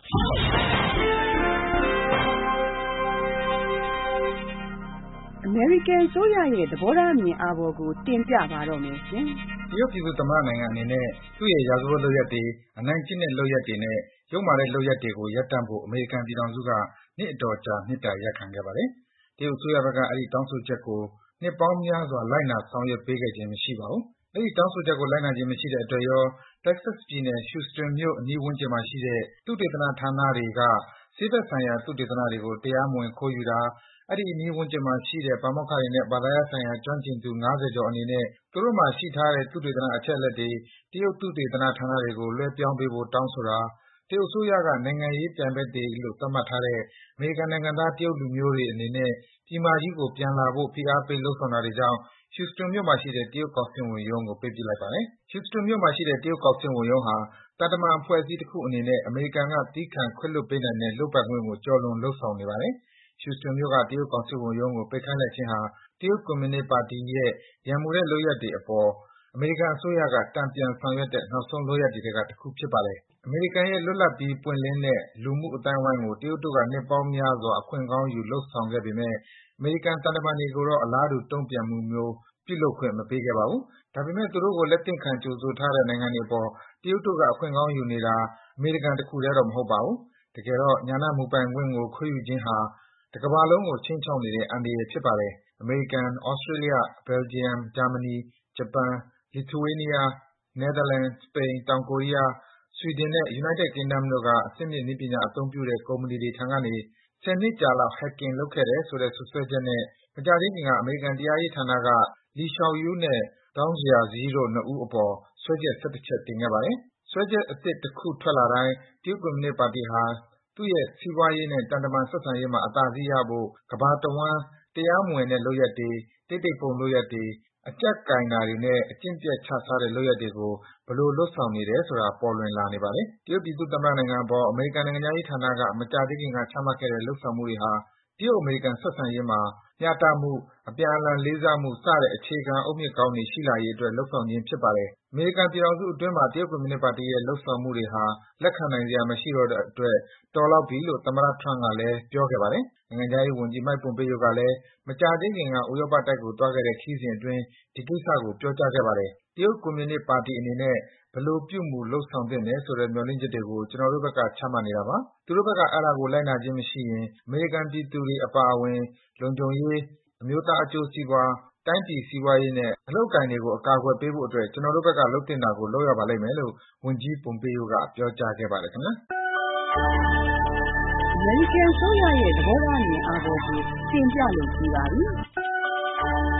အမေရိကန်အစိုးရရဲ့သဘောထားအမြင်အာဘော်ကိုတင်ပြပါတော့မယ်ရှင်။တရုတ်ပြည်သူ့သမ္မတနိုင်ငံအနေနဲ့သူ့ရဲ့ရာဇဝတ်လုပ်ရပ်တွေ၊အနိုင်ကျင့်တဲ့လုပ်ရပ်တွေနဲ့ယုတ်မာတဲ့လုပ်ရပ်တွေကိုရပ်တန့်ဖို့အမေရိကန်ပြည်ထောင်စုကနှစ်အတော်ကြာမေတ္တာရပ်ခံခဲ့ပါတယ်။တရုတ်အစိုးရဘက်ကအဲဒီတောင်းဆိုချက်ကိုနှစ်ပေါင်းများစွာလိုက်နာဆောင်ရွက်ပေးခဲ့ခြင်းမရှိပါဘူး။အဲဒီတောင်းဆိုချက်ကိုလိုက်နာခြင်းမရှိတဲ့အတွက်ရော Texas ပြည်နယ် Houston မြို့အနီးဝန်းကျင်မှာရှိတဲ့သုတေသနဌာနတွေကဆေးဘက်ဆိုင်ရာသုတေသနတွေကိုတရားမဝင်ခိုးယူတာ၊အဲဒီအနီးဝန်းကျင်မှာရှိတဲ့ပါမောက္ခတွေနဲ့ဘာသာရပ်ဆိုင်ရာကျွမ်းကျင်သူ၅၀ကျော်အနေနဲ့သူတို့မှာရှိထားတဲ့သုတေသနအချက်အလက်တွေတရုတ်သုတေသနဌာနတွေကိုလွဲပြောင်းပေးဖို့တောင်းဆိုတာ၊တရုတ်အစိုးရကနိုင်ငံရေးပြိုင်ဘက်တွေလို့သတ်မှတ်ထားတဲ့အမေရိကန်နိုင်ငံသားတရုတ်လူမျိုးတွေအနေနဲ့ပြည်မကြီးကိုပြန်လာဖို့ဖိအားပေးလုပ်ဆောင်တာတွေကြောင့် Houston မြို့မှာရှိတဲ့တရုတ်ကောင်စစ်ဝန်ရုံးကိုပိတ်ပစ်လိုက်ပါတယ်။ Houston မြို့မှာရှိတဲ့တရုတ်ကောင်စစ်ဝန်ရုံးဟာသံတမန်အဖွဲ့အစည်းတခုအနေနဲ့အမေရိကန်ကသည်းခံခွင့်လွှတ်ပေးနိုင်တဲ့လုပ်ပိုင်ခွင့်ကိုကျော်လွန်လုပ်ဆောင်နေပါတယ်။ Houston မြို့ကတရုတ်ကောင်စစ်ဝန်ရုံးကိုပိတ်ခိုင်းလိုက်ခြင်းဟာတရုတ်ကွန်မြူနစ်ပါတီရဲ့ရန်မူတဲ့လုပ်ရပ်တွေအပေါ်အမေရိကန်အစိုးရကတန်ပြန်ဆောင်ရွက်တဲ့နောက်ဆုံးလုပ်ရပ်တွေထဲကတခုဖြစ်ပါတယ်။အမေရိကန်ရဲ့လွတ်လပ်ပြီးပွင့်လင်းတဲ့လူမှုအသိုင်းဝိုင်းကိုတရုတ်တို့ကနှစ်ပေါင်းများစွာအခွင့်ကောင်းယူလုပ်ဆောင်ခဲ့ပေမယ့်အမေရိကန်သံတမန်တွေကိုတော့အလားတူတုံ့ပြန်မှုမျိုးပြုလုပ်ခွင့်မပေးခဲ့ပါဘူး။ဒါပေမယ့်သူတို့ကိုလက်သင့်ခံကြိုဆိုထားတဲ့နိုင်ငံတွေအပေါ်တရုတ်တို့ကအခွင့်ကောင်းယူနေတာအမေရိကန်တခုထဲတော့မဟုတ်ပါဘူး။တကယ်တော့ဉာဏမူပိုင်ခွင့်ကိုခွင့်ယူခြင်းဟာတကမ္ဘာလုံးကိုခြိမ်းခြောက်နေတဲ့အန္တရာယ်ဖြစ်ပါတယ်။အမေရိကန်၊သြစတြေးလျ၊ဘယ်လ်ဂျီယံ၊ဂျာမနီ၊ဂျပန်၊လီသူရေးနီးယား၊နယ်သာလန်၊စပိန်၊တောင်ကိုရီးယား၊ဆွီဒင်နဲ့ United Kingdom တို့က အဆင့်မြင့်နည်းပညာအသုံးပြုတဲ့ကုမ္ပဏီတွေထံကနေ၁၀နှစ်ကြာလောက် Hacking လုပ်ခဲ့တယ်ဆိုတဲ့စွပ်စွဲချက်နဲ့မကြာသေးခင်ကအမေရိကန်တရားရေးဌာနက Li Xiaoyu နဲ့ Dong Jiazhi တို့ ၂ ဦးအပေါ်စွဲချက် ၁၁ ချက်တင်ခဲ့ပါတယ်။စွဲချက်အသစ်တခုထွက်လာတိုင်းတရုတ်ကွန်မြူနစ်ပါတီဟာသူ့ရဲ့စီးပွားရေးနဲ့သံတမန်ဆက်ဆံရေးမှာအသာစီးရဖို့ကမ္ဘာတဝှမ်းတရားမဝင်တဲ့လုပ်ရပ်တွေ၊တိတ်တိတ်ပုန်းလုပ်ရပ်တွေ၊အကျပ်ကိုင်တာတွေနဲ့အကျင့်ပျက်ခြစားတဲ့လုပ်ရပ်တွေကိုဘယ်လိုလုပ်ဆောင်နေတယ်ဆိုတာပေါ်လွင်လာနေပါတယ်။တရုတ်ပြည်သူ့သမ္မတနိုင်ငံအပေါ်အမေရိကန်နိုင်ငံခြားရေးဌာနကမကြာသေးခင်ကချမှတ်ခဲ့တဲ့လုပ်ဆောင်မှုတွေဟာတရုတ်-အမေရိကန်ဆက်ဆံရေးမှာမျှတမှု၊အပြန်အလှန်လေးစားမှုစတဲ့အခြေခံအုတ်မြစ်ကောင်းတွေရှိလာရေးအတွက်လုပ်ဆောင်ခြင်းဖြစ်ပါတယ်။အမေရိကန်ပြည်ထောင်စုအတွင်းမှာတရုတ်ကွန်မြူနစ်ပါတီရဲ့လုပ်ဆောင်မှုတွေဟာလက်ခံနိုင်စရာမရှိတော့တဲ့အတွက်တော်လောက်ပြီလို့သမ္မတ Trump ကလည်းပြောခဲ့ပါတယ်။နိုင်ငံခြားရေးဝန်ကြီး Mike Pompeo ကလည်းမကြာသေးခင်ကဥရောပတိုက်ကိုသွားခဲ့တဲ့ခရီးစဉ်အတွင်းဒီကိစ္စကိုပြောကြားခဲ့ပါတယ်။တရုတ်ကွန်မြူနစ်ပါတီအနေနဲ့ဘယ်လိုပြုမူလုပ်ဆောင်သင့်တယ်ဆိုတဲ့မျှော်လင့်ချက်တွေကိုကျနော်တို့ဘက်ကချမှတ်နေတာပါ။သူတို့ဘက်ကအဲဒါကိုလိုက်နာခြင်းမရှိရင်အမေရိကန်ပြည်သူတွေအပါအဝင်လုံခြုံရေး၊အမျိုးသားအကျိုးစီးပွား၊တိုင်းပြည်စီးပွားရေးနဲ့အလုပ်အကိုင်တွေကိုအကာအကွယ်ပေးဖို့အတွက်ကျနော်တို့ဘက်ကလုပ်သင့်တာကိုလုပ်ရပါလိမ့်မယ်လို့ဝန်ကြီး Pompeo ကပြောကြားခဲ့ပါတယ်ခင်ဗျာ။အမေရိကန်အစိုးရရဲ့သဘောထားအမြင်အာဘော်ကိုတင်ပြလို့ပြီးပါပြီ။